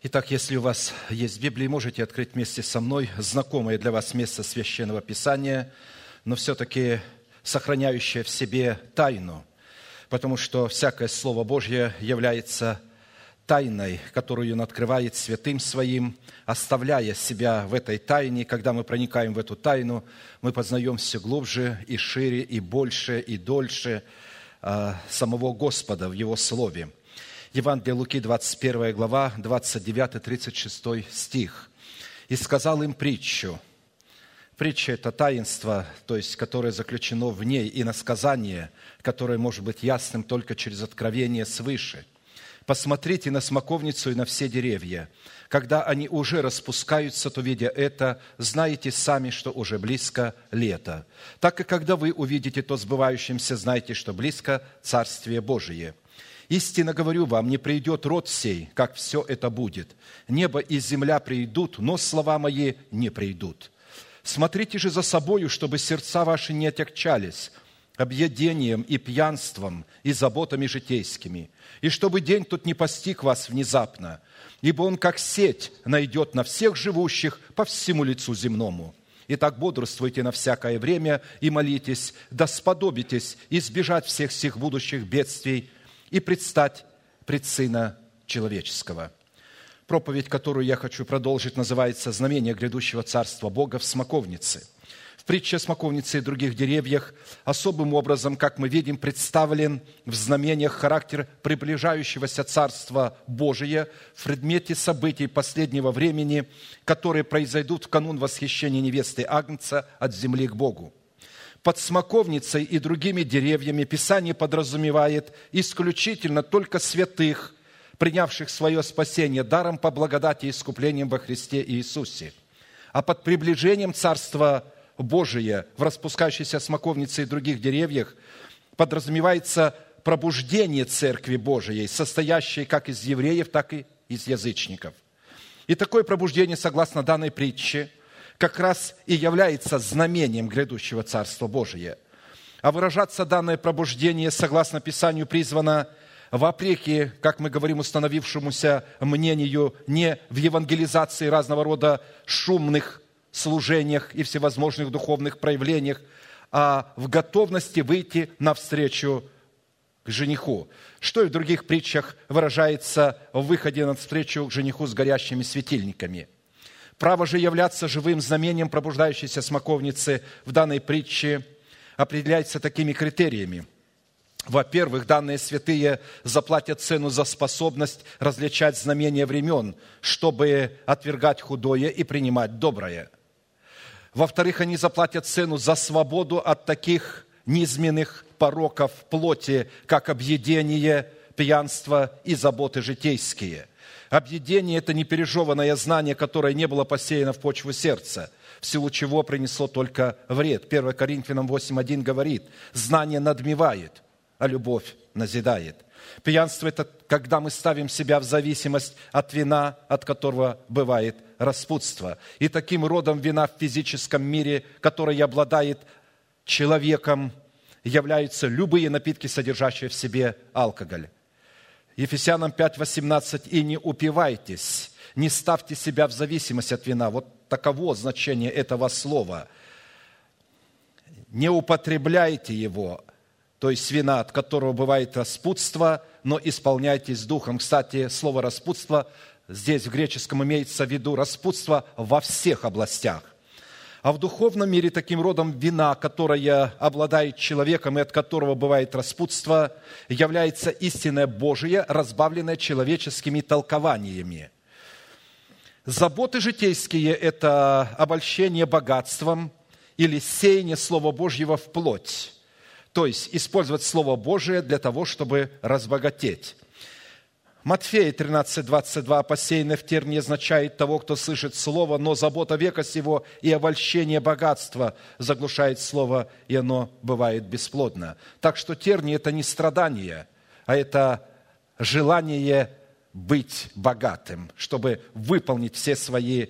Итак, если у вас есть Библия, можете открыть вместе со мной знакомое для вас место Священного Писания, но все-таки сохраняющее в себе тайну, потому что всякое Слово Божье является тайной, которую Он открывает святым Своим, оставляя себя в этой тайне. Когда мы проникаем в эту тайну, мы познаем все глубже и шире, и больше, и дольше самого Господа в Его Слове. Евангелие Луки, 21 глава, 29-36 стих. «И сказал им притчу». Притча – это таинство, то есть, которое заключено в ней, и иносказание, которое может быть ясным только через откровение свыше. «Посмотрите на смоковницу и на все деревья. Когда они уже распускаются, то, видя это, знаете сами, что уже близко лето. Так и когда вы увидите то сбывающимся, знайте, что близко Царствие Божие. Истинно говорю вам, не придет род сей, как все это будет. Небо и земля придут, но слова мои не придут. Смотрите же за собою, чтобы сердца ваши не отягчались объедением и пьянством и заботами житейскими, и чтобы день тот не постиг вас внезапно, ибо он, как сеть, найдет на всех живущих по всему лицу земному. Итак, бодрствуйте на всякое время и молитесь, да сподобитесь избежать всех сих будущих бедствий и предстать пред Сына Человеческого». Проповедь, которую я хочу продолжить, называется «Знамение грядущего Царства Бога в смоковнице». В притче о смоковнице и других деревьях особым образом, как мы видим, представлен в знамениях характер приближающегося Царства Божия в предмете событий последнего времени, которые произойдут в канун восхищения невесты Агнца от земли к Богу. Под смоковницей и другими деревьями Писание подразумевает исключительно только святых, принявших свое спасение даром по благодати и искуплением во Христе Иисусе. А под приближением Царства Божия в распускающейся смоковнице и других деревьях подразумевается пробуждение Церкви Божией, состоящей как из евреев, так и из язычников. И такое пробуждение, согласно данной притче, как раз и является знамением грядущего Царства Божия. А выражаться данное пробуждение, согласно Писанию, призвано вопреки, как мы говорим, установившемуся мнению, не в евангелизации разного рода шумных служениях и всевозможных духовных проявлениях, а в готовности выйти навстречу к жениху, что и в других притчах выражается в выходе навстречу к жениху с горящими светильниками. Право же являться живым знамением пробуждающейся смоковницы в данной притче определяется такими критериями. Во-первых, данные святые заплатят цену за способность различать знамения времен, чтобы отвергать худое и принимать доброе. Во-вторых, они заплатят цену за свободу от таких низменных пороков плоти, как объедение, пьянство и заботы житейские. Объедение – это непережеванное знание, которое не было посеяно в почву сердца, в силу чего принесло только вред. 1 Коринфянам 8:1 говорит: «Знание надмевает, а любовь назидает». Пьянство – это когда мы ставим себя в зависимость от вина, от которого бывает распутство. И таким родом вина в физическом мире, который обладает человеком, являются любые напитки, содержащие в себе алкоголь. Ефесянам 5:18: «И не упивайтесь, не ставьте себя в зависимость от вина». Вот таково значение этого слова. Не употребляйте его, то есть вина, от которого бывает распутство, но исполняйтесь духом. Кстати, слово «распутство» здесь в греческом имеется в виду распутство во всех областях. А в духовном мире таким родом вина, которое обладает человеком и от которого бывает распутство, является истинное Божие, разбавленное человеческими толкованиями. Заботы житейские – это обольщение богатством или сеяние Слова Божьего в плоть. То есть использовать Слово Божие для того, чтобы разбогатеть. Матфея 13:22: «Посеянное в тернии означает того, кто слышит Слово, но забота века сего и обольщение богатства заглушает Слово, и оно бывает бесплодно». Так что тернии – это не страдание, а это желание быть богатым, чтобы выполнить все свои,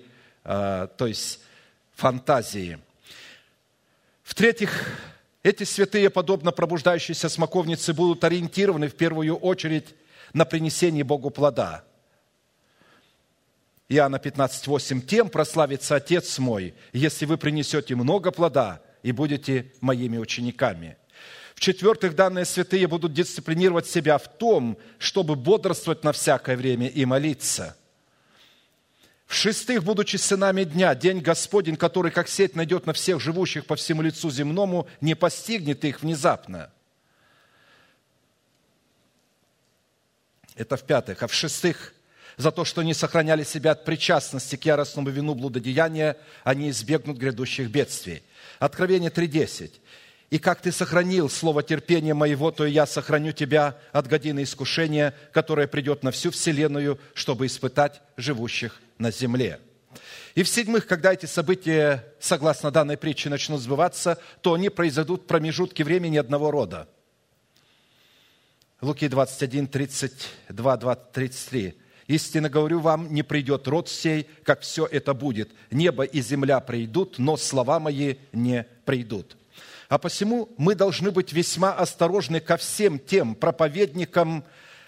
фантазии. В-третьих, эти святые, подобно пробуждающейся смоковнице, будут ориентированы в первую очередь на принесение Богу плода. Иоанна 15:8, «Тем прославится Отец мой, если вы принесете много плода и будете моими учениками». В-четвертых, данные святые будут дисциплинировать себя в том, чтобы бодрствовать на всякое время и молиться. В-шестых, будучи сынами дня, день Господень, который как сеть найдет на всех живущих по всему лицу земному, не постигнет их внезапно. Это в-пятых. А в-шестых, за то, что не сохраняли себя от причастности к яростному вину блудодеяния, они избегнут грядущих бедствий. Откровение 3:10. «И как ты сохранил слово терпения моего, то и я сохраню тебя от годины искушения, которое придет на всю вселенную, чтобы испытать живущих на земле». И в-седьмых, когда эти события, согласно данной притче, начнут сбываться, то они произойдут в промежутке времени одного рода. Луки 21, 32, 33. «Истинно говорю вам, не придет род сей, как все это будет. Небо и земля придут, но слова мои не придут». А посему мы должны быть весьма осторожны ко всем тем проповедникам,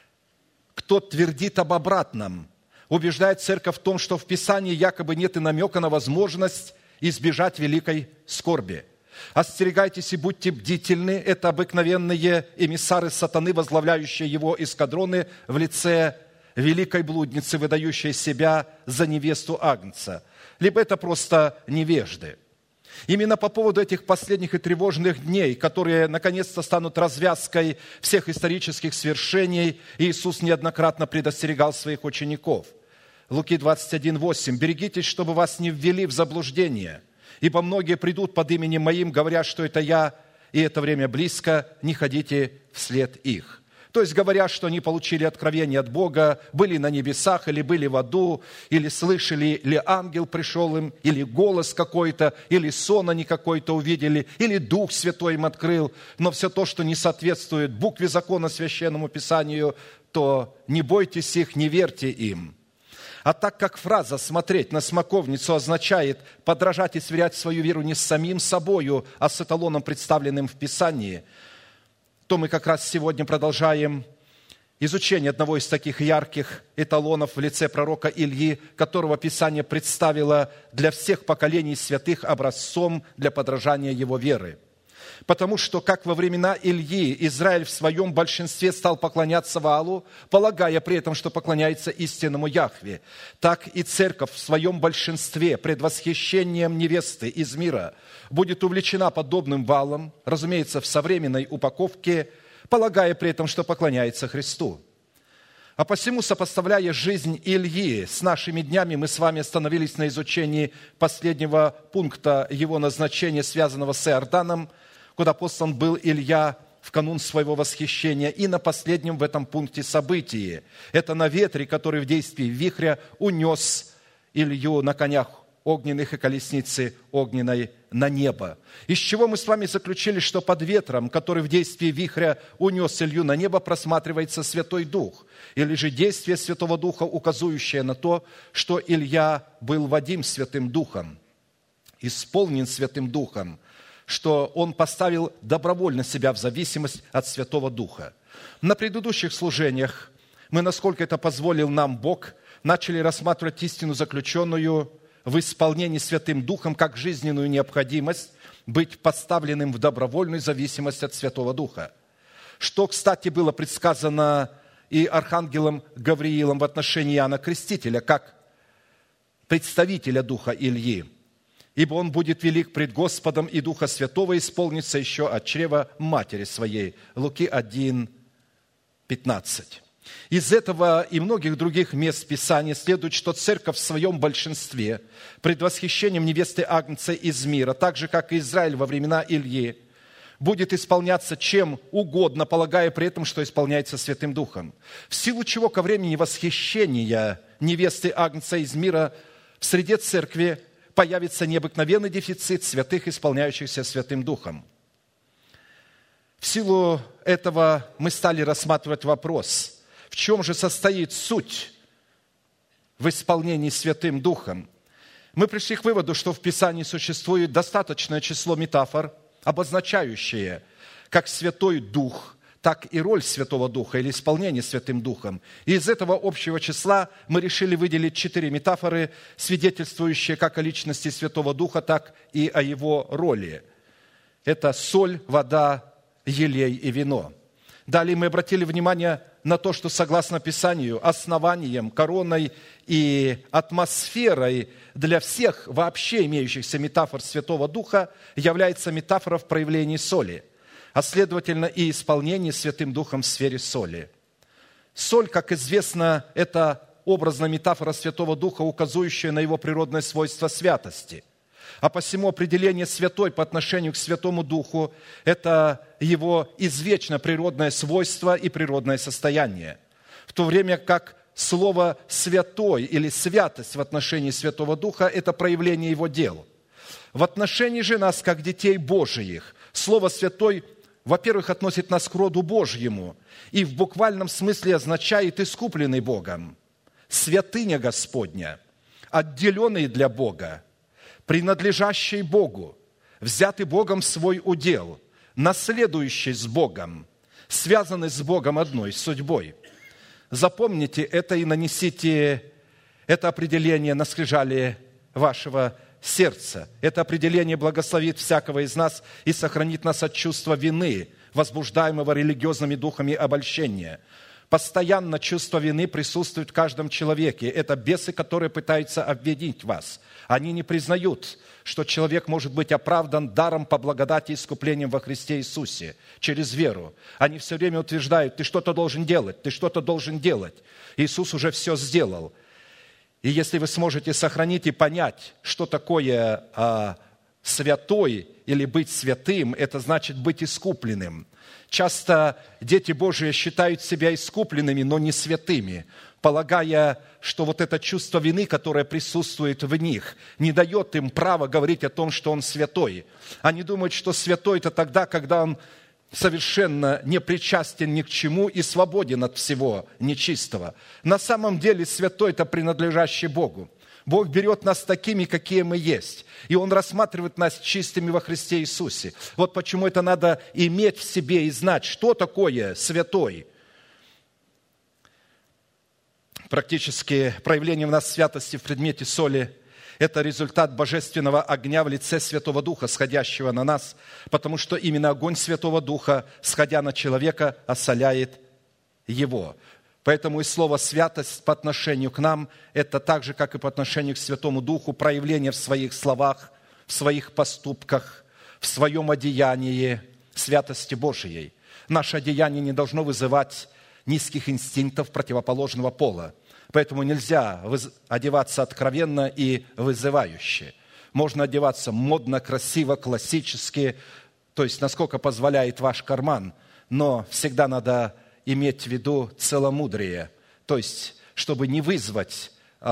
кто твердит об обратном, убеждает церковь в том, что в Писании якобы нет и намека на возможность избежать великой скорби. Остерегайтесь и будьте бдительны. Это обыкновенные эмиссары сатаны, возглавляющие его эскадроны в лице великой блудницы, выдающей себя за невесту Агнца. Либо это просто невежды. Именно по поводу этих последних и тревожных дней, которые наконец-то станут развязкой всех исторических свершений, Иисус неоднократно предостерегал своих учеников. Луки 21:8. «Берегитесь, чтобы вас не ввели в заблуждение, ибо многие придут под именем Моим, говоря, что это Я, и это время близко, не ходите вслед их». То есть, говоря, что они получили откровение от Бога, были на небесах или были в аду, или слышали, или ангел пришел им, или голос какой-то, или сон они какой-то увидели, или Дух Святой им открыл. Но все то, что не соответствует букве закона, Священному Писанию, то не бойтесь их, не верьте им. А так как фраза «смотреть на смоковницу» означает подражать и сверять свою веру не с самим собою, а с эталоном, представленным в Писании, то мы как раз сегодня продолжаем изучение одного из таких ярких эталонов в лице пророка Ильи, которого Писание представило для всех поколений святых образцом для подражания его веры. Потому что, как во времена Ильи, Израиль в своем большинстве стал поклоняться Ваалу, полагая при этом, что поклоняется истинному Яхве, так и церковь в своем большинстве пред восхищением невесты из мира будет увлечена подобным Ваалом, разумеется, в современной упаковке, полагая при этом, что поклоняется Христу. А посему, сопоставляя жизнь Ильи с нашими днями, мы с вами остановились на изучении последнего пункта его назначения, связанного с Иорданом, куда послан был Илья в канун своего восхищения, и на последнем в этом пункте событии. Это на ветре, который в действии вихря унес Илью на конях огненных и колесницы огненной на небо. Из чего мы с вами заключили, что под ветром, который в действии вихря унес Илью на небо, просматривается Святой Дух, или же действие Святого Духа, указывающее на то, что Илья был водим Святым Духом, исполнен Святым Духом, что он поставил добровольно себя в зависимость от Святого Духа. На предыдущих служениях мы, насколько это позволил нам Бог, начали рассматривать истину, заключенную в исполнении Святым Духом, как жизненную необходимость быть поставленным в добровольную зависимость от Святого Духа. Что, кстати, было предсказано и архангелом Гавриилом в отношении Иоанна Крестителя, как представителя Духа Ильи. «Ибо он будет велик пред Господом, и Духа Святого исполнится еще от чрева матери своей». Луки 1, 15. Из этого и многих других мест Писания следует, что церковь в своем большинстве пред восхищением невесты Агнца из мира, так же, как и Израиль во времена Ильи, будет исполняться чем угодно, полагая при этом, что исполняется Святым Духом. В силу чего ко времени восхищения невесты Агнца из мира в среде церкви появится необыкновенный дефицит святых, исполняющихся Святым Духом. В силу этого мы стали рассматривать вопрос, в чем же состоит суть в исполнении Святым Духом. Мы пришли к выводу, что в Писании существует достаточное число метафор, обозначающие как Святой Дух, так и роль Святого Духа или исполнение Святым Духом. И из этого общего числа мы решили выделить 4 метафоры, свидетельствующие как о личности Святого Духа, так и о Его роли. Это соль, вода, елей и вино. Далее мы обратили внимание на то, что согласно Писанию, основанием, короной и атмосферой для всех вообще имеющихся метафор Святого Духа является метафора в проявлении соли, а следовательно и исполнении Святым Духом в сфере соли. Соль, как известно, это образная метафора Святого Духа, указывающая на Его природное свойство святости. А посему определение святой по отношению к Святому Духу – это Его извечно природное свойство и природное состояние. В то время как слово «святой» или «святость» в отношении Святого Духа – это проявление Его дел. В отношении же нас, как детей Божиих, слово «святой», во-первых, относит нас к роду Божьему и в буквальном смысле означает «искупленный Богом», «святыня Господня», «отделенный для Бога», принадлежащий Богу, взятый Богом в свой удел, наследующий с Богом, связанный с Богом одной судьбой. Запомните это и нанесите это определение на скрижали вашего сердца. Это определение благословит всякого из нас и сохранит нас от чувства вины, возбуждаемого религиозными духами обольщения. Постоянно чувство вины присутствует в каждом человеке. Это бесы, которые пытаются обвинить вас. Они не признают, что человек может быть оправдан даром по благодати и искуплением во Христе Иисусе через веру. Они все время утверждают: ты что-то должен делать, ты что-то должен делать. Иисус уже все сделал. И если вы сможете сохранить и понять, что такое святой или быть святым, это значит быть искупленным. Часто дети Божии считают себя искупленными, но не святыми, полагая, что вот это чувство вины, которое присутствует в них, не дает им права говорить о том, что он святой. Они думают, что святой – это тогда, когда он совершенно не причастен ни к чему и свободен от всего нечистого. На самом деле святой – это принадлежащий Богу. Бог берет нас такими, какие мы есть, и Он рассматривает нас чистыми во Христе Иисусе. Вот почему это надо иметь в себе и знать, что такое святой. Практически проявление в нас святости в предмете соли – это результат божественного огня в лице Святого Духа, сходящего на нас, потому что именно огонь Святого Духа, сходя на человека, осоляет его. Поэтому и слово «святость» по отношению к нам – это так же, как и по отношению к Святому Духу, проявление в своих словах, в своих поступках, в своем одеянии святости Божией. Наше одеяние не должно вызывать низких инстинктов противоположного пола. Поэтому нельзя одеваться откровенно и вызывающе. Можно одеваться модно, красиво, классически, то есть насколько позволяет ваш карман, но всегда надо иметь в виду целомудрие, то есть чтобы не вызвать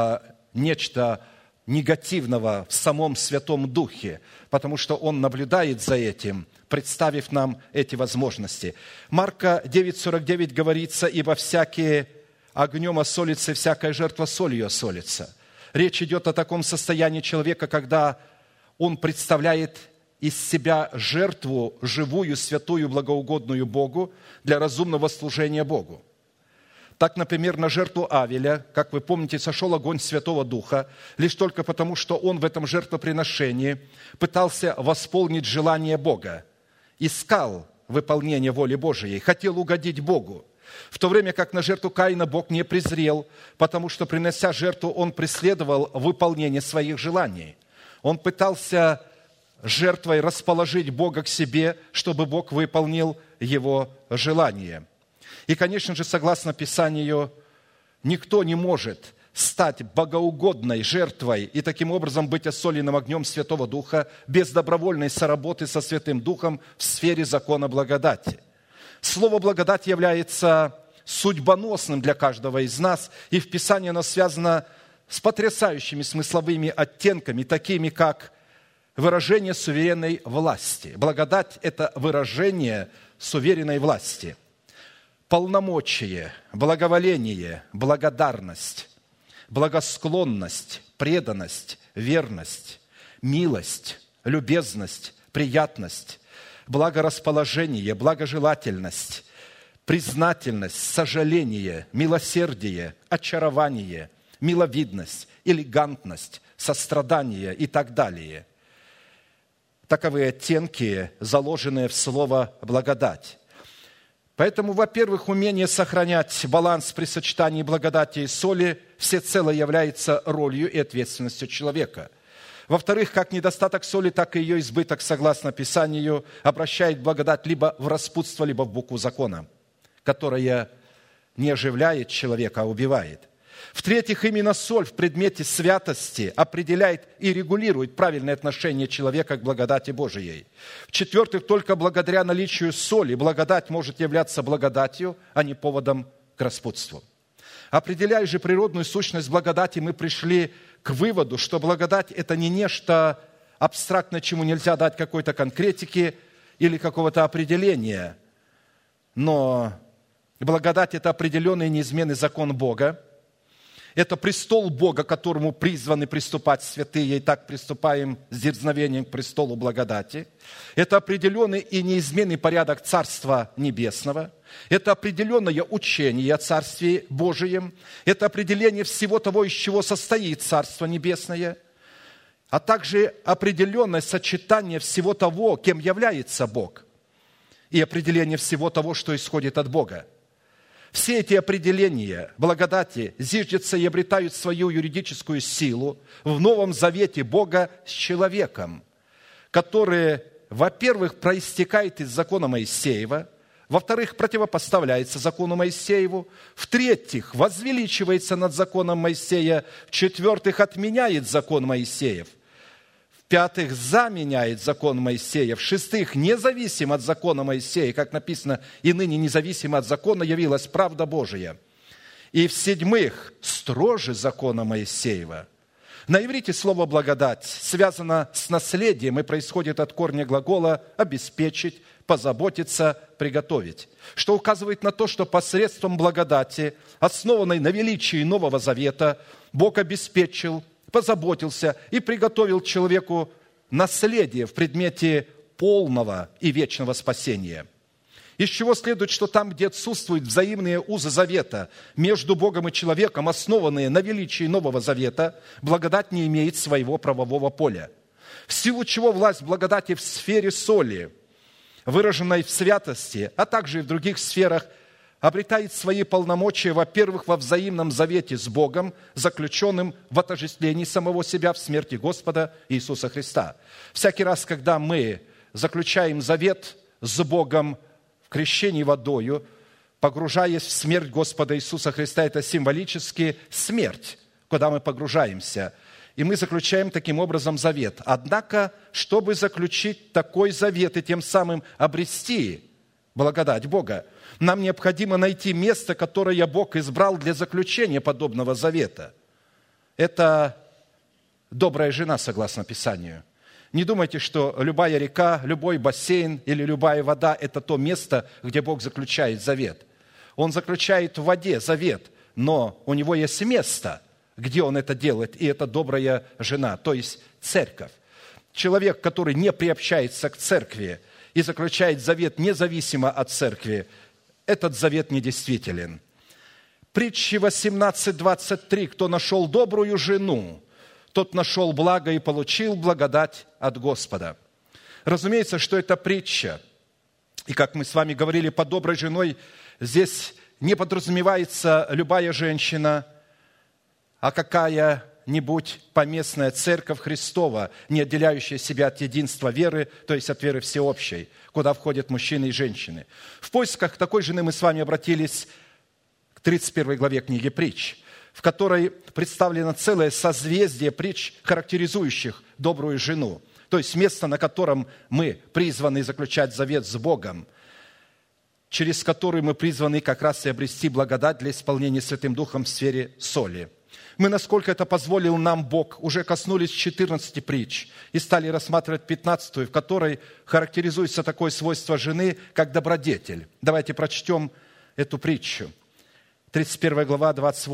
нечто негативного в самом Святом Духе, потому что Он наблюдает за этим, представив нам эти возможности. Марка 9:49 говорится: «Ибо всякие огнем осолится, всякая жертва солью осолится». Речь идет о таком состоянии человека, когда он представляет из себя жертву живую, святую, благоугодную Богу для разумного служения Богу. Так, например, на жертву Авеля, как вы помните, сошел огонь Святого Духа, лишь только потому, что он в этом жертвоприношении пытался восполнить желание Бога, искал выполнение воли Божией, хотел угодить Богу. В то время как на жертву Каина Бог не презрел, потому что, принося жертву, он преследовал выполнение своих желаний. Он пытался жертвой расположить Бога к себе, чтобы Бог выполнил его желание. И, конечно же, согласно Писанию, никто не может стать богоугодной жертвой и таким образом быть осоленным огнем Святого Духа без добровольной соработы со Святым Духом в сфере закона благодати. Слово «благодать» является судьбоносным для каждого из нас, и в Писании оно связано с потрясающими смысловыми оттенками, такими как выражение суверенной власти. Благодать – это выражение суверенной власти. Полномочие, благоволение, благодарность, благосклонность, преданность, верность, милость, любезность, приятность, благорасположение, благожелательность, признательность, сожаление, милосердие, очарование, миловидность, элегантность, сострадание и так далее. Таковы оттенки, заложенные в слово «благодать». Поэтому, во-первых, умение сохранять баланс при сочетании благодати и соли всецело является ролью и ответственностью человека. Во-вторых, как недостаток соли, так и ее избыток, согласно Писанию, обращает благодать либо в распутство, либо в букву закона, которая не оживляет человека, а убивает. В-третьих, именно соль в предмете святости определяет и регулирует правильное отношение человека к благодати Божией. В-четвертых, только благодаря наличию соли благодать может являться благодатью, а не поводом к распутству. Определяя же природную сущность благодати, мы пришли к выводу, что благодать – это не нечто абстрактное, чему нельзя дать какой-то конкретики или какого-то определения, но благодать – это определенный неизменный закон Бога. Это престол Бога, к которому призваны приступать святые, и так приступаем с дерзновением к престолу благодати. Это определенный и неизменный порядок Царства Небесного. Это определенное учение о Царстве Божием. Это определение всего того, из чего состоит Царство Небесное, а также определенное сочетание всего того, кем является Бог, и определение всего того, что исходит от Бога. Все эти определения благодати зиждятся и обретают свою юридическую силу в Новом Завете Бога с человеком, который, во-первых, проистекает из закона Моисеева, во-вторых, противопоставляется закону Моисееву, в-третьих, возвеличивается над законом Моисея, в-четвертых, отменяет закон Моисеев, в-пятых, заменяет закон Моисея, в-шестых, независим от закона Моисея, как написано, и ныне независимо от закона явилась правда Божия, и в-седьмых, строже закона Моисеева. На иврите слово «благодать» связано с наследием и происходит от корня глагола «обеспечить», «позаботиться», «приготовить», что указывает на то, что посредством благодати, основанной на величии Нового Завета, Бог обеспечил, позаботился и приготовил человеку наследие в предмете полного и вечного спасения. Из чего следует, что там, где отсутствуют взаимные узы завета между Богом и человеком, основанные на величии Нового Завета, благодать не имеет своего правового поля. В силу чего власть благодати в сфере соли, выраженной в святости, а также и в других сферах, обретает свои полномочия, во-первых, во взаимном завете с Богом, заключенным в отождествлении самого себя в смерти Господа Иисуса Христа. Всякий раз, когда мы заключаем завет с Богом в крещении водою, погружаясь в смерть Господа Иисуса Христа, это символически смерть, куда мы погружаемся. И мы заключаем таким образом завет. Однако, чтобы заключить такой завет и тем самым обрести благодать Бога, нам необходимо найти место, которое Бог избрал для заключения подобного завета. Это добрая жена, согласно Писанию. Не думайте, что любая река, любой бассейн или любая вода – это то место, где Бог заключает завет. Он заключает в воде завет, но у него есть место, где он это делает, и это добрая жена, то есть церковь. Человек, который не приобщается к церкви и заключает завет независимо от церкви, этот завет недействителен. Притчи 18:23. Кто нашел добрую жену, тот нашел благо и получил благодать от Господа. Разумеется, что это притча. И как мы с вами говорили, под доброй женой здесь не подразумевается любая женщина, а какая-нибудь поместная церковь Христова, не отделяющая себя от единства веры, то есть от веры всеобщей, куда входят мужчины и женщины. В поисках такой жены мы с вами обратились к 31 главе книги «Притч», в которой представлено целое созвездие притч, характеризующих добрую жену, то есть место, на котором мы призваны заключать завет с Богом, через который мы призваны как раз и обрести благодать для исполнения Святым Духом в сфере соли. Мы, насколько это позволил нам Бог, уже коснулись 14 притч и стали рассматривать 15, в которой характеризуется такое свойство жены, как добродетель. Давайте прочтем эту притчу. 31 глава,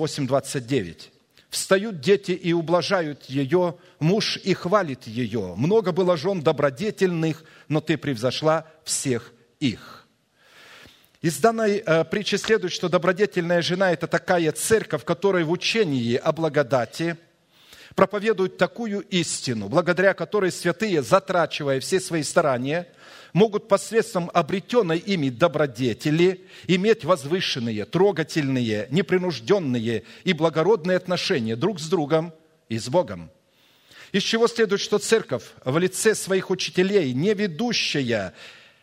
28-29. «Встают дети и ублажают ее, муж и хвалит ее. Много было жен добродетельных, но ты превзошла всех их». Из данной притчи следует, что добродетельная жена – это такая церковь, которая в учении о благодати проповедует такую истину, благодаря которой святые, затрачивая все свои старания, могут посредством обретенной ими добродетели иметь возвышенные, трогательные, непринужденные и благородные отношения друг с другом и с Богом. Из чего следует, что церковь в лице своих учителей, не ведущая,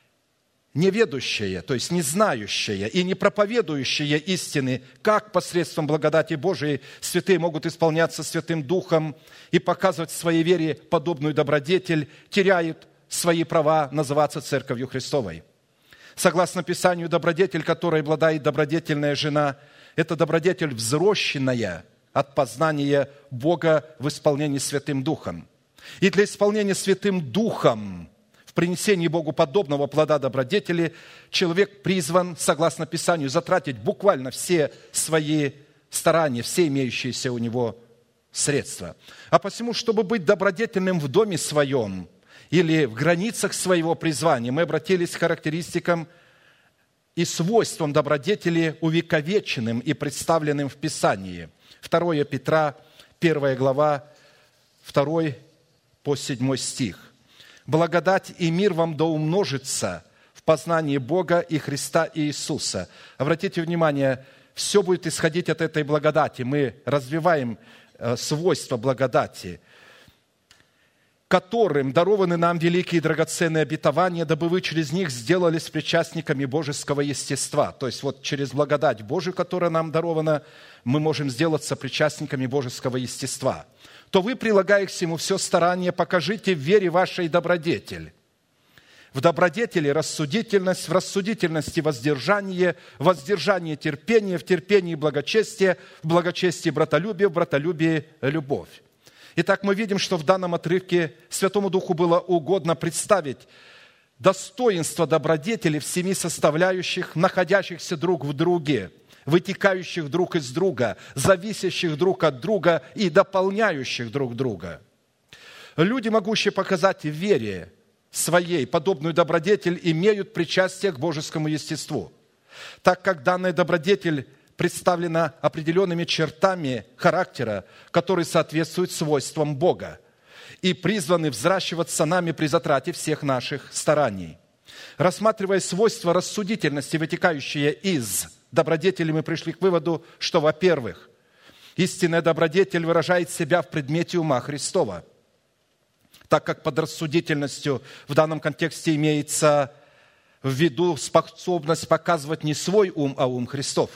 то есть не знающая и не проповедующая истины, как посредством благодати Божией святые могут исполняться Святым Духом и показывать в своей вере подобную добродетель, теряют свои права называться Церковью Христовой. Согласно Писанию, добродетель, которой обладает добродетельная жена, это добродетель взросшенная от познания Бога в исполнении Святым Духом. И для исполнения Святым Духом в принесении Богу подобного плода добродетели человек призван, согласно Писанию, затратить буквально все свои старания, все имеющиеся у него средства. А посему, чтобы быть добродетельным в доме своем или в границах своего призвания, мы обратились к характеристикам и свойствам добродетели, увековеченным и представленным в Писании. 2 Петра, 1 глава, 2 по 7 стих. «Благодать и мир вам да умножится в познании Бога и Христа Иисуса». Обратите внимание, все будет исходить от этой благодати. Мы развиваем свойства благодати, которым дарованы нам великие и драгоценные обетования, дабы вы через них сделались причастниками божеского естества. То есть вот через благодать Божию, которая нам дарована, мы можем сделаться причастниками божеского естества. То вы, прилагая к всему все старание, покажите в вере вашей добродетель. В добродетели рассудительность, в рассудительности воздержание, в воздержании терпение, в терпении благочестие, в благочестии братолюбие, в братолюбии любовь. Итак, мы видим, что в данном отрывке Святому Духу было угодно представить достоинство добродетели в 7 составляющих, находящихся друг в друге, вытекающих друг из друга, зависящих друг от друга и дополняющих друг друга. Люди, могущие показать в вере своей подобную добродетель, имеют причастие к божескому естеству, так как данная добродетель представлена определенными чертами характера, которые соответствуют свойствам Бога и призваны взращиваться нами при затрате всех наших стараний. Рассматривая свойства рассудительности, вытекающие из добродетели, мы пришли к выводу, что, во-первых, истинная добродетель выражает себя в предмете ума Христова, так как под рассудительностью в данном контексте имеется в виду способность показывать не свой ум, а ум Христов.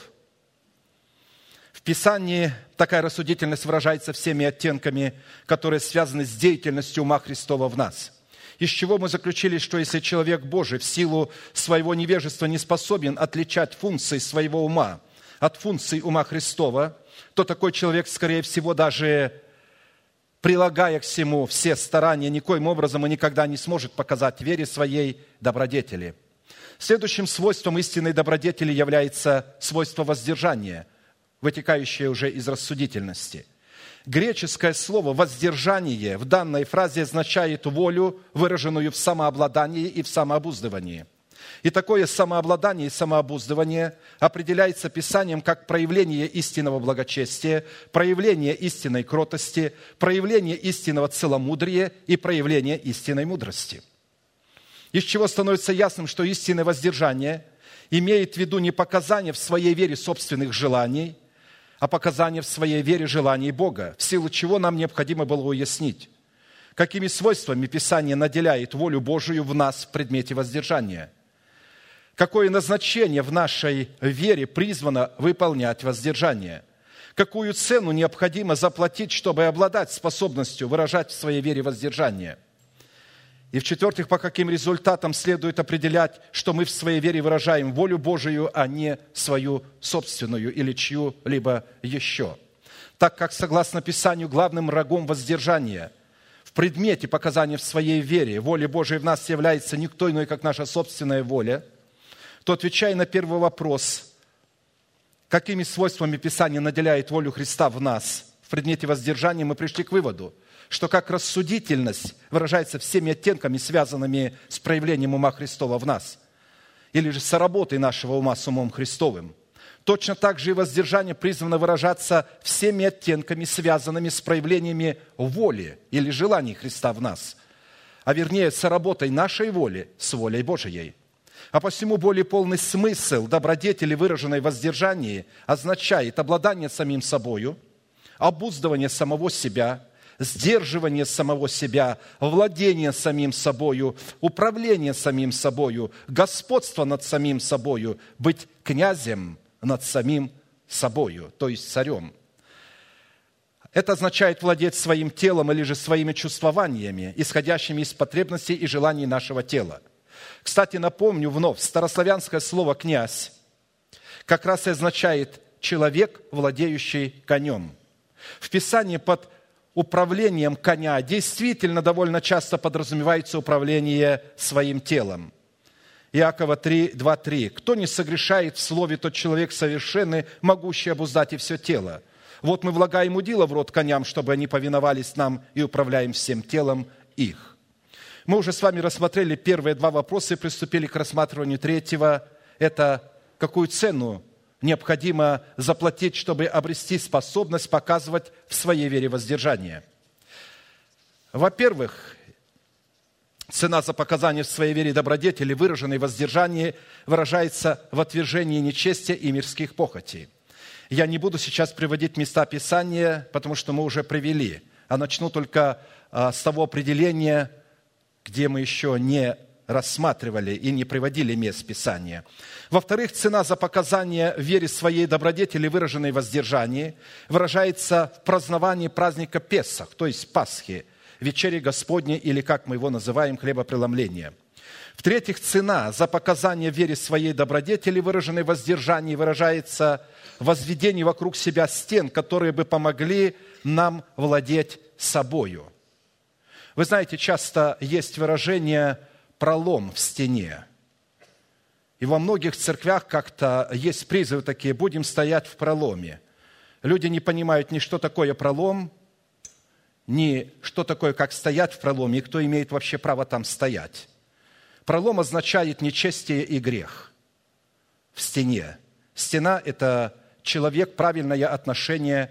В Писании такая рассудительность выражается всеми оттенками, которые связаны с деятельностью ума Христова в нас. Из чего мы заключили, что если человек Божий в силу своего невежества не способен отличать функции своего ума от функций ума Христова, то такой человек, скорее всего, даже прилагая к всему все старания, никоим образом и никогда не сможет показать вере своей добродетели. Следующим свойством истинной добродетели является свойство воздержания, вытекающее уже из рассудительности. Греческое слово «воздержание» в данной фразе означает волю, выраженную в самообладании и в самообуздывании. И такое самообладание и самообуздывание определяется Писанием как проявление истинного благочестия, проявление истинной кротости, проявление истинного целомудрия и проявление истинной мудрости. Из чего становится ясным, что истинное воздержание имеет в виду не показание в своей вере собственных желаний, а показание в своей вере желаний Бога, в силу чего нам необходимо было уяснить, какими свойствами Писание наделяет волю Божию в нас в предмете воздержания, какое назначение в нашей вере призвано выполнять воздержание, какую цену необходимо заплатить, чтобы обладать способностью выражать в своей вере воздержание. И в-четвертых, по каким результатам следует определять, что мы в своей вере выражаем волю Божию, а не свою собственную или чью-либо еще. Так как, согласно Писанию, главным врагом воздержания в предмете показания в своей вере воли Божией в нас является никто иной, как наша собственная воля, то, отвечая на первый вопрос, какими свойствами Писание наделяет волю Христа в нас в предмете воздержания, мы пришли к выводу, что как рассудительность выражается всеми оттенками, связанными с проявлением ума Христова в нас, или же соработой нашего ума с умом Христовым. Точно так же и воздержание призвано выражаться всеми оттенками, связанными с проявлениями воли или желаний Христа в нас, а вернее, соработой нашей воли с волей Божией. А посему более полный смысл добродетели, выраженной в воздержании, означает обладание самим собою, обуздывание самого себя, сдерживание самого себя, владение самим собою, управление самим собою, господство над самим собою, быть князем над самим собою, то есть царем. Это означает владеть своим телом или же своими чувствованиями, исходящими из потребностей и желаний нашего тела. Кстати, напомню вновь, старославянское слово «князь» как раз и означает «человек, владеющий конем». В Писании под управлением коня действительно довольно часто подразумевается управление своим телом. Иакова 3, 2, 3. «Кто не согрешает в слове, тот человек совершенный, могущий обуздать и все тело. Вот мы влагаем удила в рот коням, чтобы они повиновались нам, и управляем всем телом их». Мы уже с вами рассмотрели первые два вопроса и приступили к рассматриванию третьего. Это какую цену необходимо заплатить, чтобы обрести способность показывать в своей вере воздержание. Во-первых, цена за показание в своей вере добродетели, выраженной в воздержании, выражается в отвержении нечестия и мирских похотей. Я не буду сейчас приводить места Писания, потому что мы уже привели, а начну только с того определения, где мы еще не рассматривали и не приводили мест Писания. Во-вторых, цена за показание в вере своей добродетели, выраженной в воздержании, выражается в праздновании праздника Песах, то есть Пасхи, вечери Господней, или, как мы его называем, хлебопреломления. В-третьих, цена за показание в вере своей добродетели, выраженной в воздержании, выражается в возведении вокруг себя стен, которые бы помогли нам владеть собою. Вы знаете, часто есть выражение «пролом в стене». И во многих церквях как-то есть призывы такие: «Будем стоять в проломе». Люди не понимают ни что такое пролом, ни что такое, как стоять в проломе, и кто имеет вообще право там стоять. Пролом означает нечестие и грех в стене. Стена – это человек, правильное отношение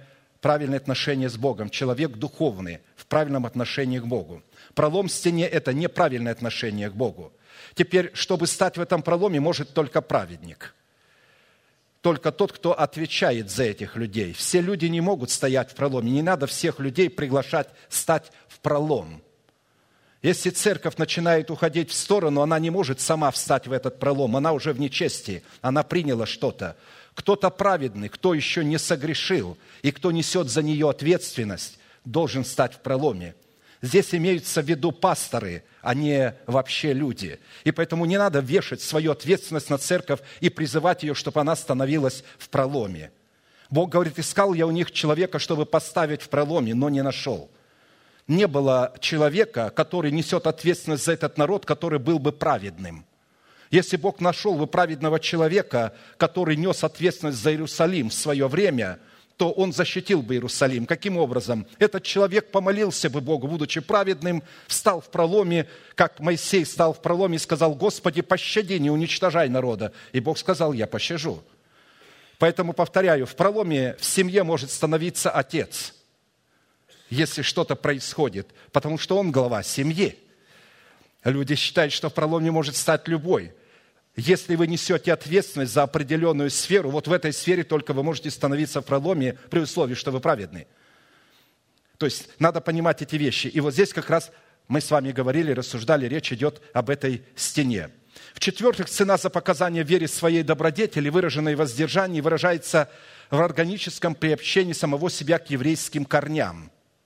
с Богом, человек духовный, в правильном отношении к Богу. Пролом в стене – это неправильное отношение к Богу. Теперь, чтобы стать в этом проломе, может только праведник. Только тот, кто отвечает за этих людей. Все люди не могут стоять в проломе. Не надо всех людей приглашать стать в пролом. Если церковь начинает уходить в сторону, она не может сама встать в этот пролом. Она уже в нечестии. Она приняла что-то. Кто-то праведный, кто еще не согрешил, и кто несет за нее ответственность, должен стать в проломе. Здесь имеются в виду пасторы, а не вообще люди. И поэтому не надо вешать свою ответственность на церковь и призывать ее, чтобы она становилась в проломе. Бог говорит: искал я у них человека, чтобы поставить в проломе, но не нашел. Не было человека, который несет ответственность за этот народ, который был бы праведным. Если Бог нашел бы праведного человека, который нес ответственность за Иерусалим в свое время, то он защитил бы Иерусалим. Каким образом? Этот человек помолился бы Богу, будучи праведным, встал в проломе, как Моисей встал в проломе и сказал: «Господи, пощади, не уничтожай народа». И Бог сказал: «Я пощажу». Поэтому, повторяю, в проломе в семье может становиться отец, если что-то происходит, потому что он глава семьи. Люди считают, что в проломе может стать любой. Если вы несете ответственность за определенную сферу, вот в этой сфере только вы можете становиться в проломе при условии, что вы праведны. То есть надо понимать эти вещи. И вот здесь как раз мы с вами говорили, рассуждали, речь идет об этой стене. В-четвертых, цена за показание в вере своей добродетели, выраженной в воздержании, выражается в органическом приобщении самого себя к еврейским корням.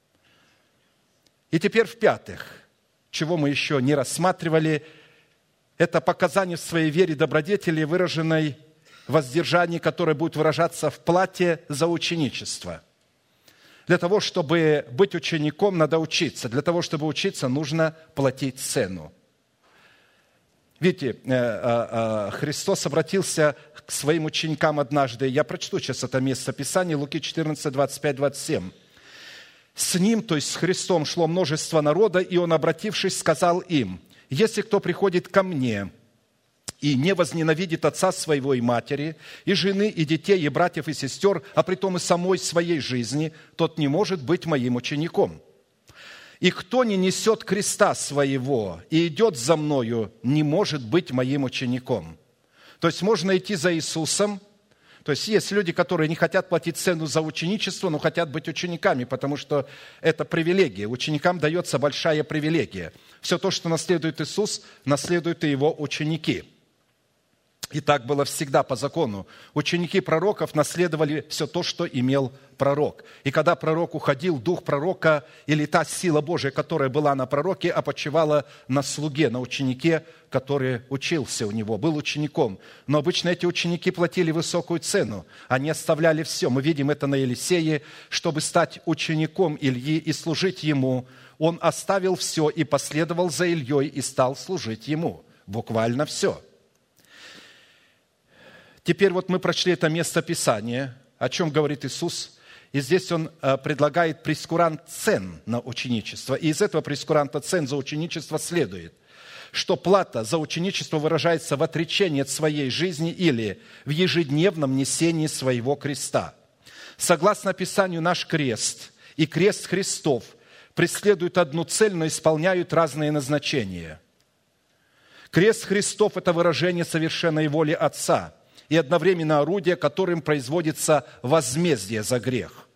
И теперь в-пятых, чего мы еще не рассматривали, это показание в своей вере добродетели, выраженной в воздержании, которое будет выражаться в плате за ученичество. Для того, чтобы быть учеником, надо учиться. Для того, чтобы учиться, нужно платить цену. Видите, Христос обратился к своим ученикам однажды. Я прочту сейчас это место Писания, Луки 14, 25, 27. «С Ним, то есть с Христом, шло множество народа, и Он, обратившись, сказал им: если кто приходит ко мне и не возненавидит отца своего и матери, и жены, и детей, и братьев, и сестер, а притом и самой своей жизни, тот не может быть моим учеником. И кто не несет креста своего и идет за мною, не может быть моим учеником». То есть можно идти за Иисусом. То есть есть люди, которые не хотят платить цену за ученичество, но хотят быть учениками, потому что это привилегия. Ученикам дается большая привилегия. Все то, что наследует Иисус, наследуют и Его ученики. И так было всегда по закону. Ученики пророков наследовали все то, что имел пророк. И когда пророк уходил, дух пророка или та сила Божия, которая была на пророке, опочивала на слуге, на ученике, который учился у него, был учеником. Но обычно эти ученики платили высокую цену. Они оставляли все. Мы видим это на Елисее. Чтобы стать учеником Ильи и служить ему, он оставил все и последовал за Ильей и стал служить ему. Буквально все. Теперь вот мы прочли это место Писания, о чем говорит Иисус. И здесь Он предлагает прейскурант цен на ученичество. И из этого прейскуранта цен за ученичество следует, что плата за ученичество выражается в отречении от своей жизни или в ежедневном несении своего креста. Согласно Писанию, наш крест и крест Христов преследуют одну цель, но исполняют разные назначения. Крест Христов – это выражение совершенной воли Отца и одновременно орудие, которым производится возмездие за грех.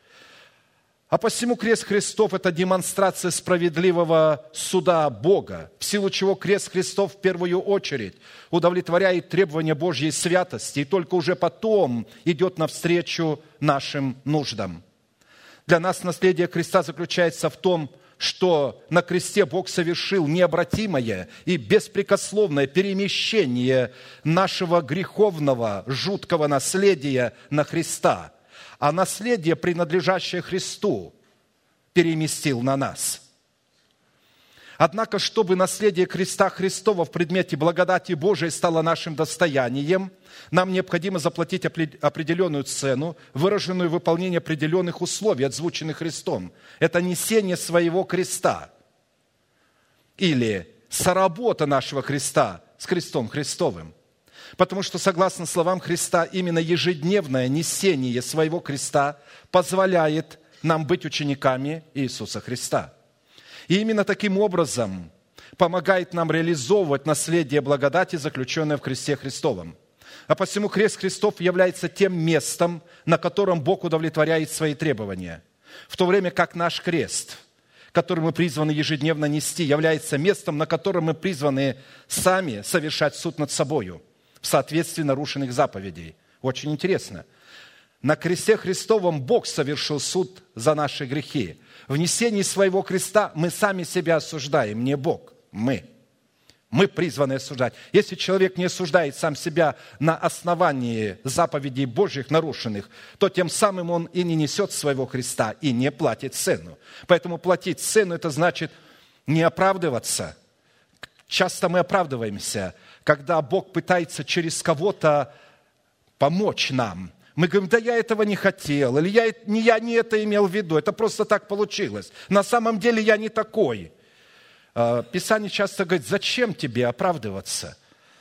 А посему крест Христов – это демонстрация справедливого суда Бога, в силу чего крест Христов в первую очередь удовлетворяет требования Божьей святости и только уже потом идет навстречу нашим нуждам. Для нас наследие креста заключается в том, что на кресте Бог совершил необратимое и беспрекословное перемещение нашего греховного, жуткого наследия на Христа, а наследие, принадлежащее Христу, переместил на нас. Однако, чтобы наследие креста Христова в предмете благодати Божией стало нашим достоянием, нам необходимо заплатить определенную цену, выраженную в выполнении определенных условий, озвученных Христом. Это несение своего креста или соработа нашего креста с крестом Христовым. Потому что, согласно словам Христа, именно ежедневное несение своего креста позволяет нам быть учениками Иисуса Христа. И именно таким образом помогает нам реализовывать наследие благодати, заключенное в кресте Христовом. А посему крест Христов является тем местом, на котором Бог удовлетворяет свои требования. В то время как наш крест, который мы призваны ежедневно нести, является местом, на котором мы призваны сами совершать суд над собою в соответствии нарушенных заповедей. Очень интересно. На кресте Христовом Бог совершил суд за наши грехи. В несении своего креста мы сами себя осуждаем, не Бог, мы. Мы призваны осуждать. Если человек не осуждает сам себя на основании заповедей Божьих нарушенных, то тем самым он и не несет своего креста, и не платит цену. Поэтому платить цену – это значит не оправдываться. Часто мы оправдываемся, когда Бог пытается через кого-то помочь нам. Мы говорим: да я этого не хотел, или я не это имел в виду, это просто так получилось. На самом деле я не такой. Писание часто говорит: зачем тебе оправдываться?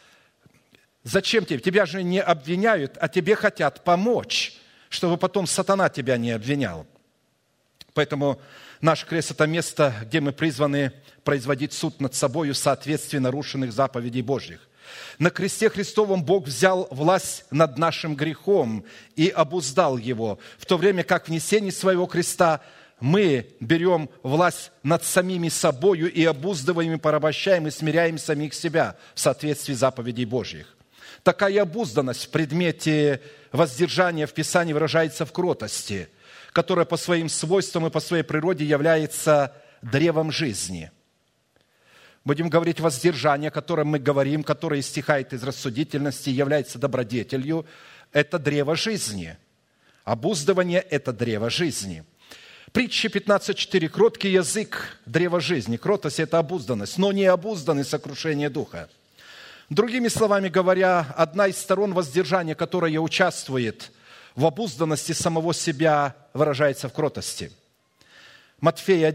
Зачем тебе? Тебя же не обвиняют, а тебе хотят помочь, чтобы потом сатана тебя не обвинял. Поэтому наш крест – это место, где мы призваны производить суд над собой в соответствии нарушенных заповедей Божьих. На кресте Христовом Бог взял власть над нашим грехом и обуздал его, в то время как в несении своего креста мы берем власть над самими собою и обуздываем, и порабощаем, и смиряем самих себя в соответствии заповедей Божьих. Такая обузданность в предмете воздержания в Писании выражается в кротости, которая по своим свойствам и по своей природе является древом жизни. Будем говорить воздержание, о котором мы говорим, которое истекает из рассудительности и является добродетелью. Это древо жизни. Обуздывание – это древо жизни. Притча 15.4. Кроткий язык – древо жизни. Кротость – это обузданность, но не обузданный сокрушение духа. Другими словами говоря, одна из сторон воздержания, которая участвует в обузданности самого себя, выражается в кротости. Матфея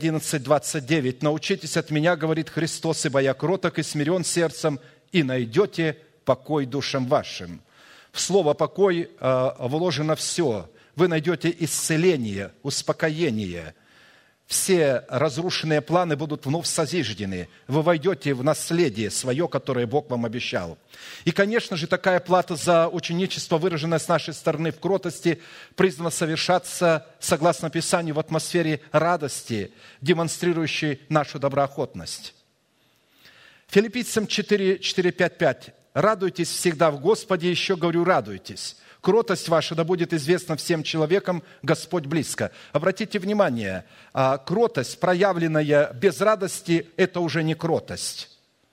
11:29. «Научитесь от меня, говорит Христос, ибо я кроток и смирен сердцем, и найдете покой душам вашим». В слово «покой» вложено все. Вы найдете исцеление, успокоение. Все разрушенные планы будут вновь созиждены. Вы войдете в наследие свое, которое Бог вам обещал. И, конечно же, такая плата за ученичество, выраженная с нашей стороны в кротости, призвана совершаться, согласно Писанию, в атмосфере радости, демонстрирующей нашу доброохотность. Филиппийцам 4:5. «Радуйтесь всегда в Господе, еще говорю, радуйтесь. Кротость ваша да будет известна всем человекам, Господь близко». Обратите внимание, кротость, проявленная без радости, это уже не кротость.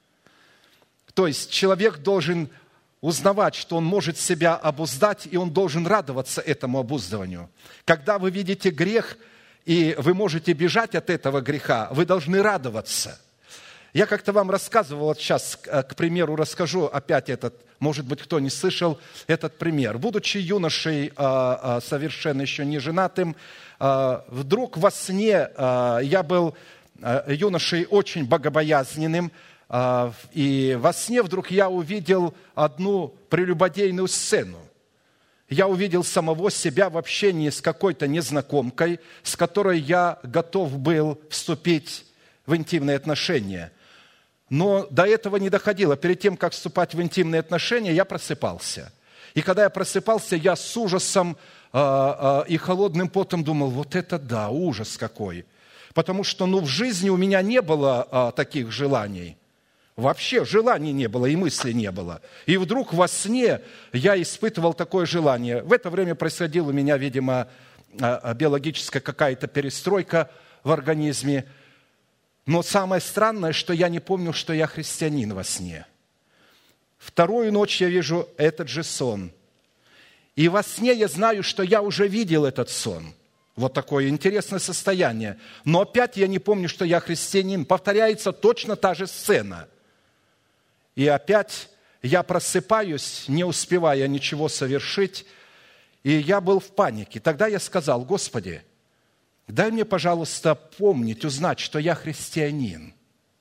То есть человек должен узнавать, что он может себя обуздать, и он должен радоваться этому обуздыванию. Когда вы видите грех, и вы можете бежать от этого греха, вы должны радоваться. Я как-то вам рассказывал, вот сейчас, к примеру, расскажу опять этот, может быть, кто не слышал этот пример. Будучи юношей, совершенно еще не женатым, вдруг во сне, я был юношей очень богобоязненным, и во сне вдруг я увидел одну прелюбодейную сцену. Я увидел самого себя в общении с какой-то незнакомкой, с которой я готов был вступить в интимные отношения. Но до этого не доходило. Перед тем, как вступать в интимные отношения, я просыпался. И когда я просыпался, я с ужасом и холодным потом думал, вот это да, ужас какой. Потому что в жизни у меня не было таких желаний. Вообще желаний не было и мыслей не было. И вдруг во сне я испытывал такое желание. В это время происходила у меня, видимо, биологическая какая-то перестройка в организме. Но самое странное, что я не помню, что я христианин во сне. Вторую ночь я вижу этот же сон. И во сне я знаю, что я уже видел этот сон. Вот такое интересное состояние. Но опять я не помню, что я христианин. Повторяется точно та же сцена. И опять я просыпаюсь, не успевая ничего совершить. И я был в панике. Тогда я сказал, Господи, дай мне, пожалуйста, помнить, узнать, что я христианин.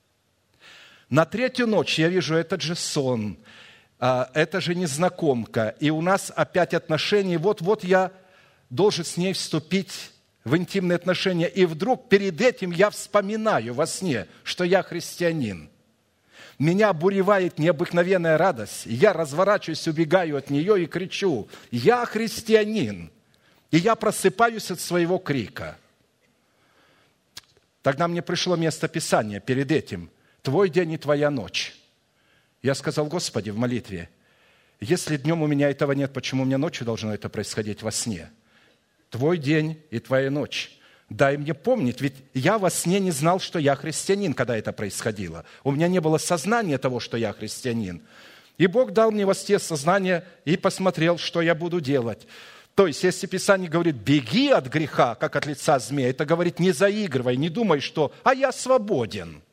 На третью ночь я вижу этот же сон, это же незнакомка, и у нас опять отношения. Вот я должен с ней вступить в интимные отношения, и вдруг перед этим я вспоминаю во сне, что я христианин. Меня обуревает необыкновенная радость, я разворачиваюсь, убегаю от нее и кричу, я христианин, и я просыпаюсь от своего крика. Тогда мне пришло место Писания перед этим. «Твой день и твоя ночь». Я сказал, Господи, в молитве, если днем у меня этого нет, почему у меня ночью должно это происходить во сне? Твой день и твоя ночь. Дай мне помнить, ведь я во сне не знал, что я христианин, когда это происходило. У меня не было сознания того, что я христианин. И Бог дал мне во сне сознание и посмотрел, что я буду делать. То есть, если Писание говорит, беги от греха, как от лица змея, это говорит, не заигрывай, не думай, что, я свободен.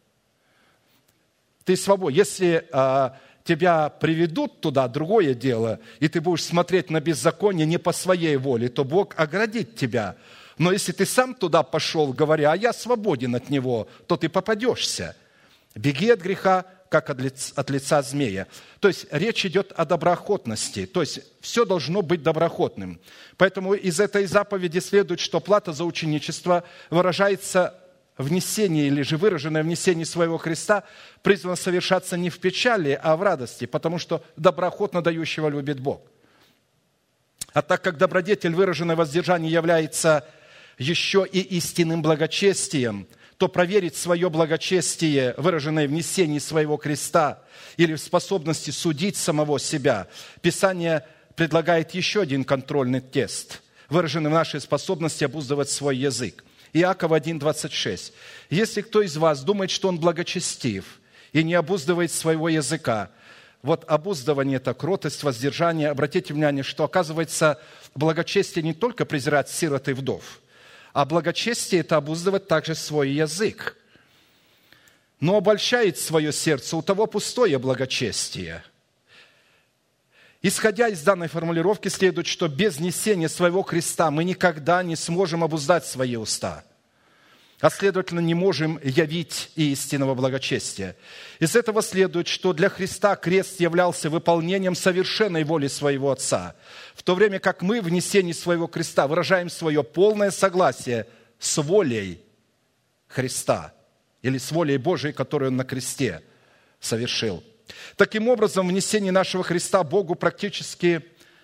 Ты свободен. Если тебя приведут туда, другое дело, и ты будешь смотреть на беззаконие не по своей воле, то Бог оградит тебя. Но если ты сам туда пошел, говоря, я свободен от него, то ты попадешься. Беги от греха, как от лица змея. То есть речь идет о доброохотности. То есть все должно быть доброохотным. Поэтому из этой заповеди следует, что плата за ученичество выражается в несении или же выраженное в несении своего Христа, призвано совершаться не в печали, а в радости, потому что доброохотно дающего любит Бог. А так как добродетель, выраженная в воздержании, является еще и истинным благочестием, то проверить свое благочестие, выраженное в несении своего креста или в способности судить самого себя, Писание предлагает еще один контрольный тест, выраженный в нашей способности обуздывать свой язык. Иакова 1:26. «Если кто из вас думает, что он благочестив и не обуздывает своего языка». Вот обуздывание – это кротость, воздержание. Обратите внимание, что, оказывается, благочестие не только презирать сирот и вдов, а благочестие – это обуздывать также свой язык. Но обольщает свое сердце, у того пустое благочестие. Исходя из данной формулировки, следует, что без несения своего креста мы никогда не сможем обуздать свои уста. а следовательно, не можем явить и истинного благочестия. Из этого следует, что для Христа крест являлся выполнением совершенной воли своего Отца, в то время как мы в несении своего креста выражаем свое полное согласие с волей Христа или с волей Божией, которую Он на кресте совершил. Таким образом, в несении нашего Христа Богу практически,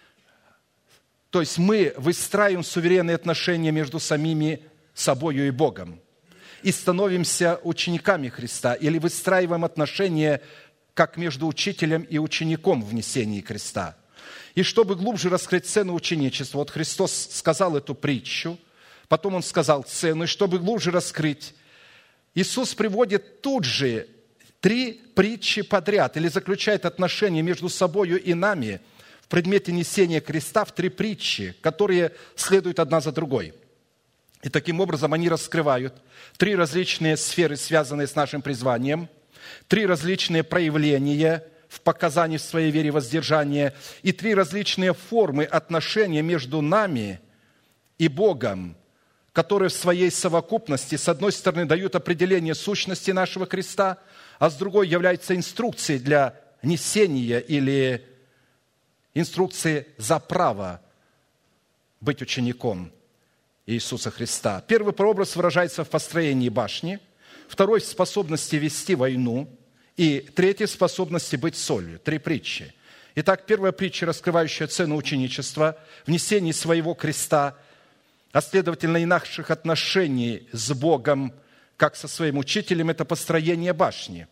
то есть мы выстраиваем суверенные отношения между самими собою и Богом и становимся учениками Христа или выстраиваем отношения как между учителем и учеником в несении креста. И чтобы глубже раскрыть цену ученичества, вот Христос сказал эту притчу, потом Он сказал цену, и чтобы глубже раскрыть, Иисус приводит тут же 3 притчи подряд или заключает отношения между собою и нами в предмете несения креста в 3 притчи, которые следуют одна за другой. И таким образом они раскрывают 3 различные сферы, связанные с нашим призванием, 3 различные проявления в показании в своей вере воздержания и 3 различные формы отношения между нами и Богом, которые в своей совокупности, с одной стороны, дают определение сущности нашего креста, а с другой являются инструкцией для несения или инструкцией за право быть учеником Иисуса Христа. Первый прообраз выражается в построении башни, второй – в способности вести войну, и третий – в способности быть солью. 3 притчи. Итак, первая притча, раскрывающая цену ученичества, в несении своего креста, а следовательно и наших отношений с Богом, как со своим учителем, это построение башни.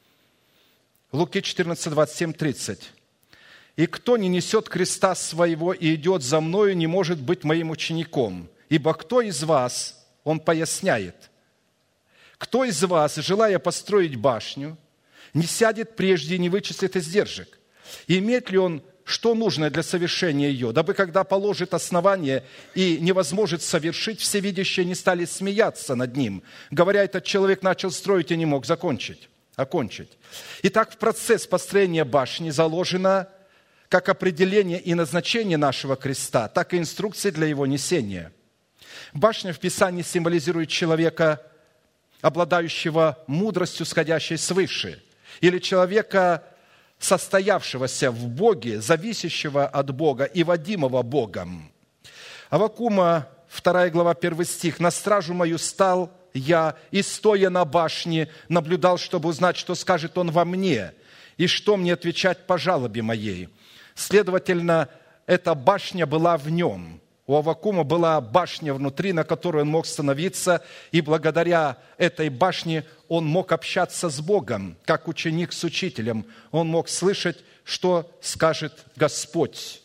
Луки 14, 27, 30. «И кто не несет креста своего и идет за мною, не может быть моим учеником. Ибо кто из вас, он поясняет, кто из вас, желая построить башню, не сядет прежде и не вычислит издержек? И имеет ли он что нужно для совершения ее, дабы, когда положит основание и не возможет совершить, всевидящие не стали смеяться над ним, говоря, этот человек начал строить и не мог окончить. Итак, в процесс построения башни заложено как определение и назначение нашего креста, так и инструкции для его несения. Башня в Писании символизирует человека, обладающего мудростью, сходящей свыше, или человека, состоявшегося в Боге, зависящего от Бога и водимого Богом. Аввакума, 2 глава, 1 стих. «На стражу мою стал я, и, стоя на башне, наблюдал, чтобы узнать, что скажет он во мне, и что мне отвечать по жалобе моей». Следовательно, эта башня была в нем. У Аввакума была башня внутри, на которую он мог становиться, и благодаря этой башне он мог общаться с Богом, как ученик с учителем. Он мог слышать, что скажет Господь.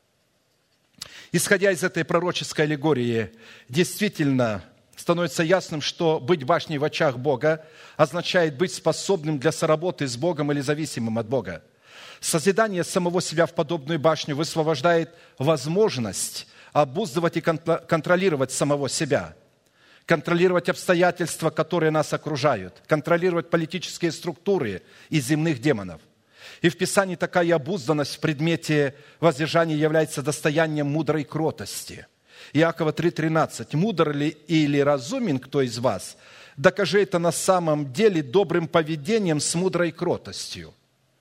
Исходя из этой пророческой аллегории, действительно становится ясным, что быть башней в очах Бога означает быть способным для соработы с Богом или зависимым от Бога. Созидание самого себя в подобную башню высвобождает возможность обуздывать и контролировать самого себя, контролировать обстоятельства, которые нас окружают, контролировать политические структуры и земных демонов. И в Писании такая обузданность в предмете воздержания является достоянием мудрой кротости. Иакова 3,13. «Мудр ли или разумен кто из вас? Докажи это на самом деле добрым поведением с мудрой кротостью».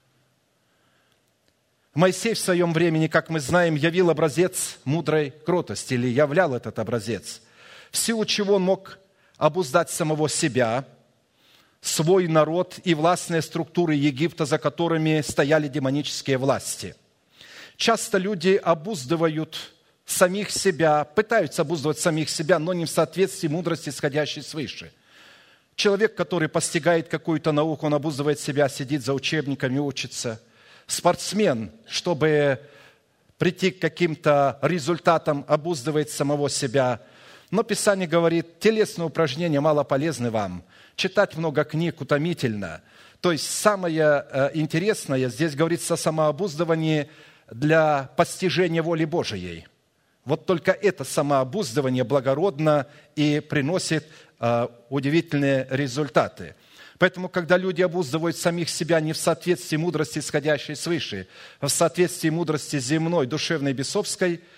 Моисей в своем времени, как мы знаем, явил образец мудрой кротости, или являл этот образец, в силу чего он мог обуздать самого себя, свой народ и властные структуры Египта, за которыми стояли демонические власти. Часто люди обуздывают самих себя, пытаются обуздывать самих себя, но не в соответствии мудрости, исходящей свыше. Человек, который постигает какую-то науку, он обуздывает себя, сидит за учебниками, учится. Спортсмен, чтобы прийти к каким-то результатам, обуздывает самого себя. Но Писание говорит, телесные упражнения мало полезны вам. Читать много книг утомительно. То есть самое интересное, здесь говорится о самообуздывании для постижения воли Божией. Вот только это самообуздывание благородно и приносит удивительные результаты. Поэтому, когда люди обуздывают самих себя не в соответствии мудрости, исходящей свыше, а в соответствии мудрости земной, душевной, бесовской,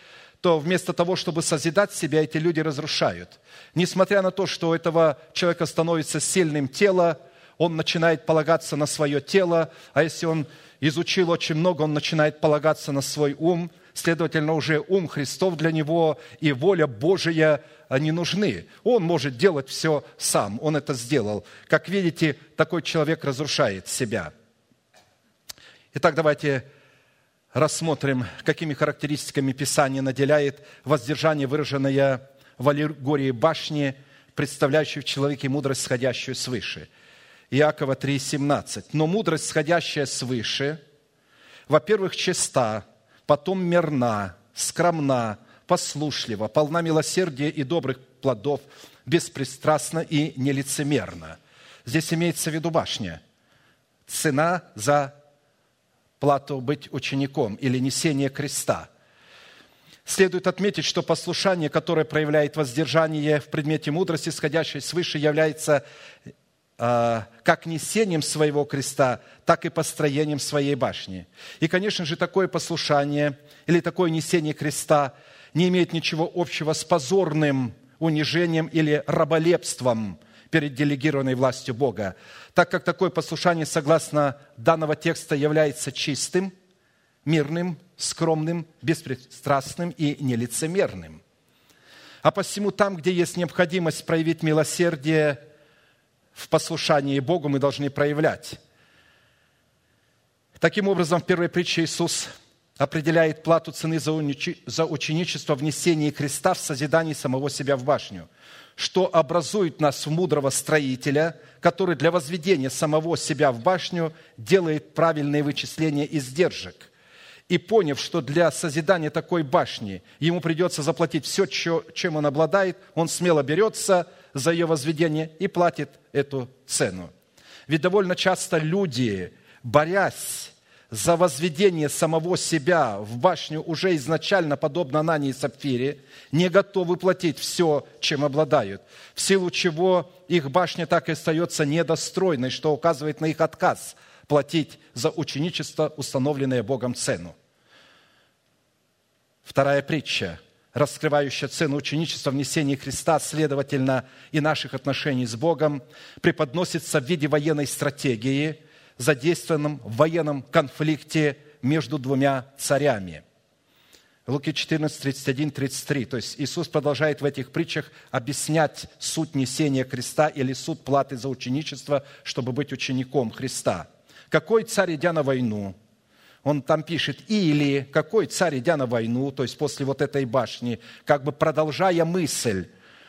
то вместо того, чтобы созидать себя, эти люди разрушают. Несмотря на то, что у этого человека становится сильным тело, он начинает полагаться на свое тело, а если он изучил очень много, он начинает полагаться на свой ум. Следовательно, уже ум Христов для него и воля Божия не нужны. Он может делать все сам, он это сделал. Как видите, такой человек разрушает себя. Итак, давайте рассмотрим, какими характеристиками Писание наделяет воздержание, выраженное в аллегории башни, представляющей в человеке мудрость, сходящую свыше. Иакова 3,17. «Но мудрость, сходящая свыше, во-первых, чиста, потом мирна, скромна, послушлива, полна милосердия и добрых плодов, беспристрастна и нелицемерна». Здесь имеется в виду башня. Цена за плату быть учеником или несение креста. Следует отметить, что послушание, которое проявляет воздержание в предмете мудрости, сходящей свыше, является как несением своего креста, так и построением своей башни. И, конечно же, такое послушание или такое несение креста не имеет ничего общего с позорным унижением или раболепством перед делегированной властью Бога, так как такое послушание, согласно данного текста, является чистым, мирным, скромным, беспристрастным и нелицемерным. А посему там, где есть необходимость проявить милосердие в послушании Богу, мы должны проявлять. Таким образом, в первой притче Иисус определяет плату цены за ученичество в несении креста в созидании самого себя в башню, что образует нас в мудрого строителя, который для возведения самого себя в башню делает правильные вычисления издержек. И поняв, что для созидания такой башни ему придется заплатить все, чем он обладает, он смело берется за ее возведение и платит эту цену. Ведь довольно часто люди, борясь за возведение самого себя в башню, уже изначально, подобно Анании и Сапфире, не готовы платить все, чем обладают, в силу чего их башня так и остается недостроенной, что указывает на их отказ платить за ученичество, установленное Богом цену. Вторая притча, раскрывающая цену ученичества в несении Христа, следовательно, и наших отношений с Богом, преподносится в виде военной стратегии, задействованном в военном конфликте между двумя царями. Луки 14, 31, 33. То есть Иисус продолжает в этих притчах объяснять суть несения креста или суть платы за ученичество, чтобы быть учеником Христа. Какой царь, идя на войну, он там пишет, или какой царь, идя на войну, то есть после вот этой башни, как бы продолжая мысль,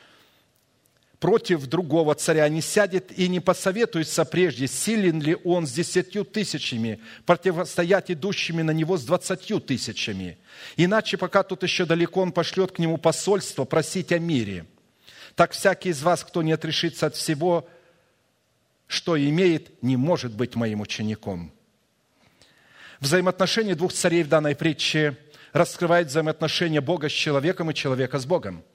против другого царя не сядет и не посоветуется прежде, силен ли он с 10 000 противостоять идущими на него с 20 000. Иначе, пока тут еще далеко, он пошлет к нему посольство просить о мире. Так всякий из вас, кто не отрешится от всего, что имеет, не может быть моим учеником». Взаимоотношения двух царей в данной притче раскрывает взаимоотношения Бога с человеком и человека с Богом,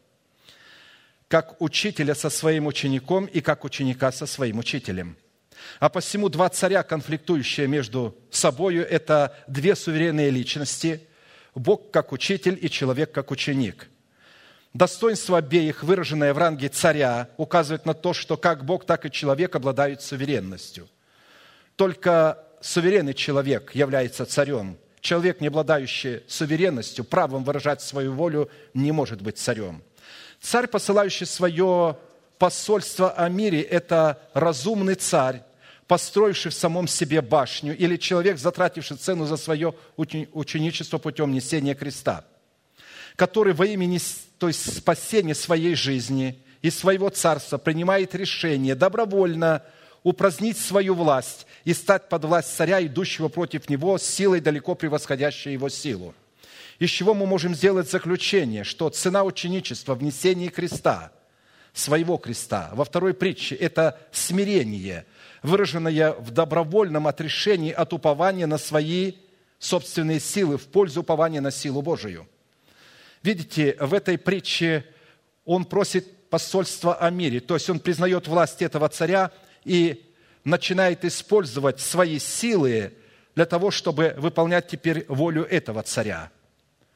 как учителя со своим учеником и как ученика со своим учителем. А посему два царя, конфликтующие между собою, это две суверенные личности, Бог как учитель и человек как ученик. Достоинство обеих, выраженное в ранге царя, указывает на то, что как Бог, так и человек обладают суверенностью. Только суверенный человек является царем. Человек, не обладающий суверенностью, правом выражать свою волю, не может быть царем. Царь, посылающий свое посольство о мире, это разумный царь, построивший в самом себе башню, или человек, затративший цену за свое ученичество путем несения креста, который во имя, то есть спасения своей жизни и своего царства принимает решение добровольно упразднить свою власть и стать под власть царя, идущего против него, силой, далеко превосходящей его силу. Из чего мы можем сделать заключение, что цена ученичества в несении креста, своего креста, во второй притче, это смирение, выраженное в добровольном отрешении от упования на свои собственные силы в пользу упования на силу Божию. Видите, в этой притче он просит посольства о мире, то есть он признает власть этого царя и начинает использовать свои силы для того, чтобы выполнять теперь волю этого царя.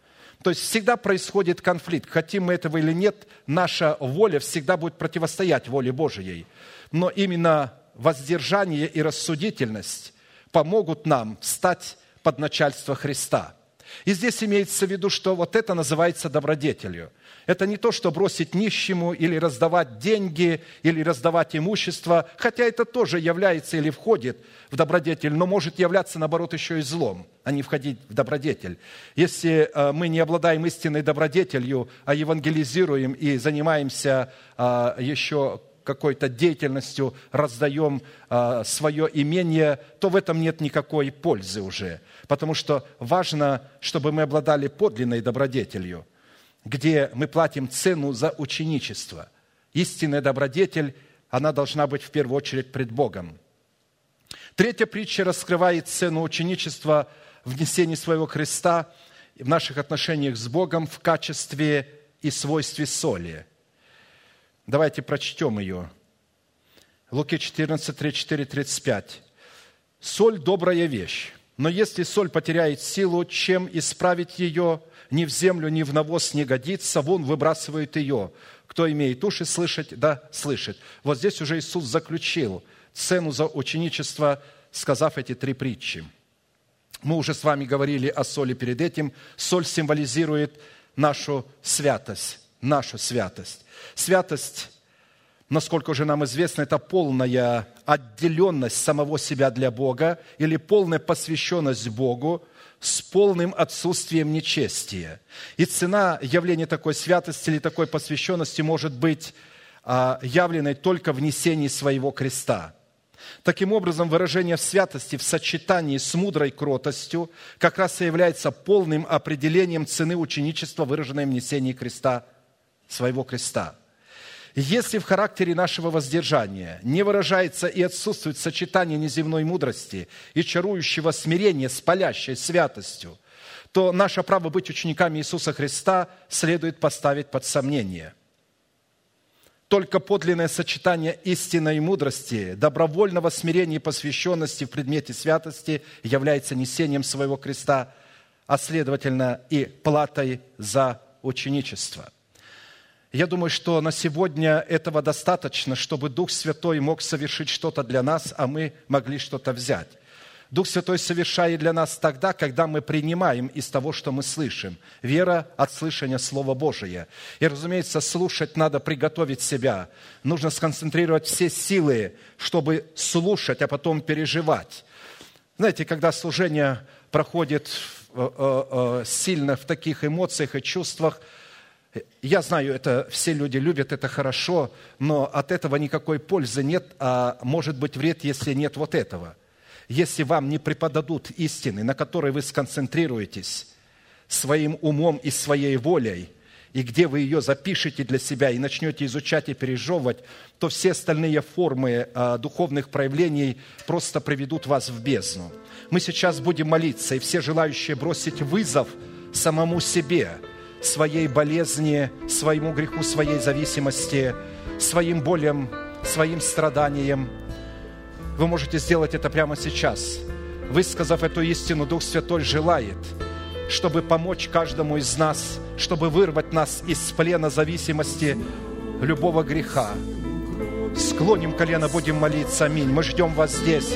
То есть всегда происходит конфликт. Хотим мы этого или нет, наша воля всегда будет противостоять воле Божией. Но именно воздержание и рассудительность помогут нам встать под начальство Христа. И здесь имеется в виду, что вот это называется добродетелью. Это не то, что бросить нищему или раздавать деньги, или раздавать имущество, хотя это тоже является или входит в добродетель, но может являться, наоборот, еще и злом, а не входить в добродетель. Если мы не обладаем истинной добродетелью, а евангелизируем и занимаемся еще какой-то деятельностью, раздаем свое имение, то в этом нет никакой пользы уже. Потому что важно, чтобы мы обладали подлинной добродетелью, где мы платим цену за ученичество. Истинная добродетель, она должна быть в первую очередь пред Богом. Третья притча раскрывает цену ученичества в несении своего креста в наших отношениях с Богом в качестве и свойстве соли. Давайте прочтем ее. Луки 14, 34, 35. «Соль – добрая вещь, но если соль потеряет силу, чем исправить ее? Ни в землю, ни в навоз не годится, вон выбрасывают ее. Кто имеет уши слышать, да слышит». Вот здесь уже Иисус заключил цену за ученичество, сказав эти три притчи. Мы уже с вами говорили о соли перед этим. Соль символизирует нашу святость. Нашу святость. Святость, насколько уже нам известно, это полная отделенность самого себя для Бога или полная посвященность Богу с полным отсутствием нечестия. И цена явления такой святости или такой посвященности может быть явленной только в несении своего креста. Таким образом, выражение в святости в сочетании с мудрой кротостью как раз и является полным определением цены ученичества, выраженной в несении креста, своего креста. Если в характере нашего воздержания не выражается и отсутствует сочетание неземной мудрости и чарующего смирения с палящей святостью, то наше право быть учениками Иисуса Христа следует поставить под сомнение. Только подлинное сочетание истинной мудрости, добровольного смирения и посвященности в предмете святости является несением своего креста, а следовательно и платой за ученичество. Я думаю, что на сегодня этого достаточно, чтобы Дух Святой мог совершить что-то для нас, а мы могли что-то взять. Дух Святой совершает для нас тогда, когда мы принимаем из того, что мы слышим. Вера от слышания Слова Божия. И, разумеется, слушать надо приготовить себя. Нужно сконцентрировать все силы, чтобы слушать, а потом переживать. Знаете, когда служение проходит сильно в таких эмоциях и чувствах, я знаю, это все люди любят, это хорошо, но от этого никакой пользы нет, а может быть вред, если нет вот этого. Если вам не преподадут истины, на которой вы сконцентрируетесь своим умом и своей волей, и где вы ее запишете для себя и начнете изучать и пережевывать, то все остальные формы духовных проявлений просто приведут вас в бездну. Мы сейчас будем молиться, и все желающие бросить вызов самому себе, своей болезни, своему греху, своей зависимости, своим болям, своим страданиям. Вы можете сделать это прямо сейчас. Высказав эту истину, Дух Святой желает, чтобы помочь каждому из нас, чтобы вырвать нас из плена зависимости любого греха. Склоним колено, будем молиться. Аминь. Мы ждем вас здесь.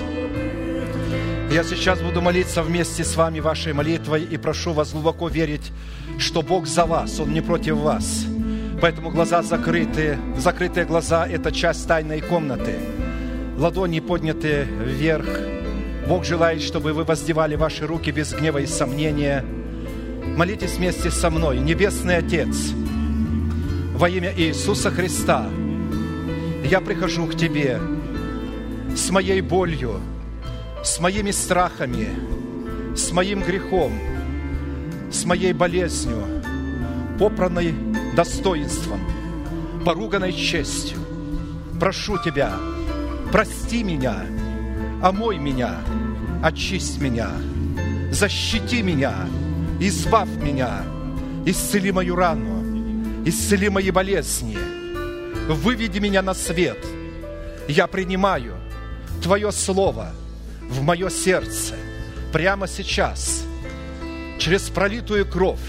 Я сейчас буду молиться вместе с вами вашей молитвой и прошу вас глубоко верить, что Бог за вас, Он не против вас. Поэтому глаза закрыты. Закрытые глаза – это часть тайной комнаты. Ладони подняты вверх. Бог желает, чтобы вы воздевали ваши руки без гнева и сомнения. Молитесь вместе со мной. Небесный Отец, во имя Иисуса Христа, я прихожу к Тебе с моей болью, с моими страхами, с моим грехом, с моей болезнью, попранной достоинством, поруганной честью. Прошу Тебя, прости меня, омой меня, очисть меня, защити меня, избавь меня, исцели мою рану, исцели мои болезни, выведи меня на свет. Я принимаю Твое Слово в мое сердце прямо сейчас, через пролитую кровь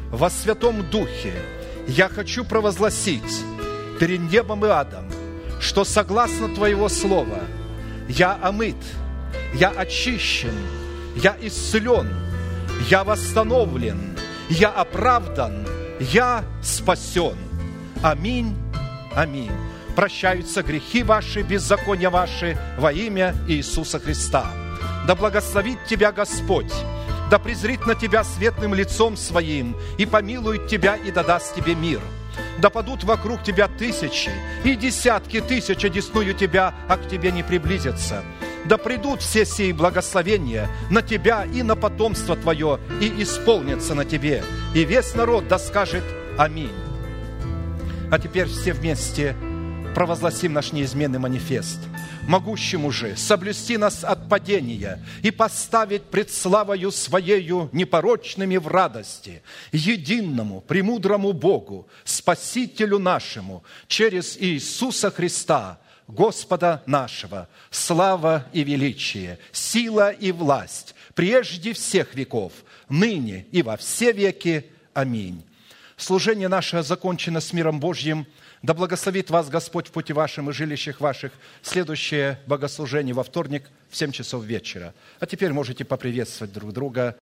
во Святом Духе я хочу провозгласить перед небом и адом, что согласно Твоего Слова я омыт, я очищен, я исцелен, я восстановлен, я оправдан, я спасен. Аминь, аминь. Прощаются грехи ваши, беззакония ваши во имя Иисуса Христа. Да благословит тебя Господь, да презрит на тебя светлым лицом Своим и помилует тебя и да даст тебе мир. Да падут вокруг тебя тысячи и десятки тысяч одесную тебя, а к тебе не приблизятся. Да придут все сии благословения на тебя и на потомство твое, и исполнятся на тебе. И весь народ да скажет аминь. А теперь все вместе провозгласим наш неизменный манифест. Могущему же соблюсти нас от падения и поставить пред славою Своею непорочными в радости, единому, премудрому Богу, Спасителю нашему, через Иисуса Христа, Господа нашего, слава и величие, сила и власть, прежде всех веков, ныне и во все веки. Аминь. Служение наше закончено с миром Божьим. Да благословит вас Господь в пути вашем и жилищах ваших. Следующее богослужение во вторник в 7 часов вечера. А теперь можете поприветствовать друг друга.